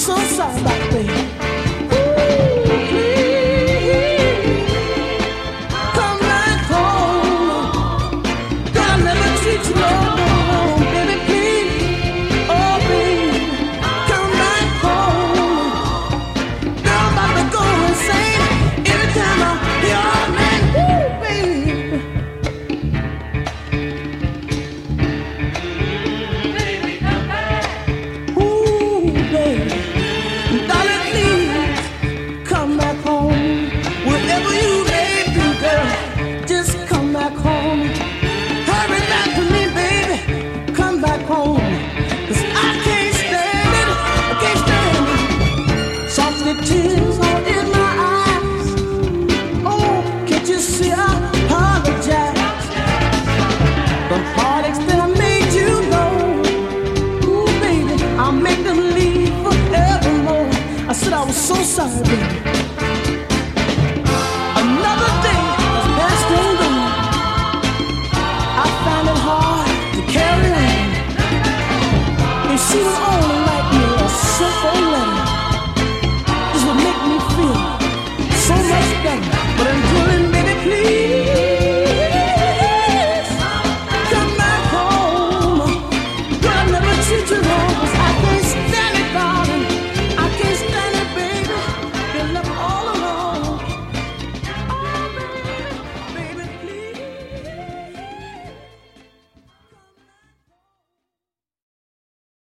so sorry about it, baby. So sorry, baby. Another day has passed and gone. I find it hard to carry on. If she would only write me a simple letter, this would make me feel so much better. But until then, baby, please come back home. Girl, I never treat you wrong.